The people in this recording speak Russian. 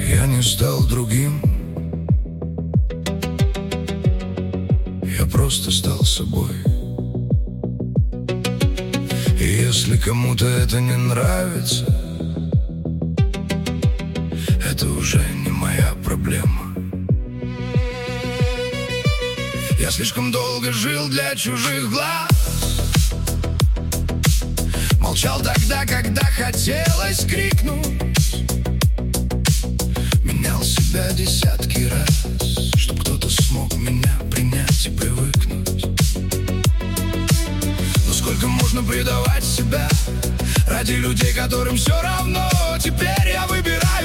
Я не стал другим, я просто стал собой. И если кому-то это не нравится, это уже не моя проблема. Я слишком долго жил для чужих глаз, молчал тогда, когда хотелось крикнуть, менял себя десятки раз, чтоб кто-то смог меня принять и привыкнуть. Но сколько можно предавать себя ради людей, которым все равно? Теперь я выбираю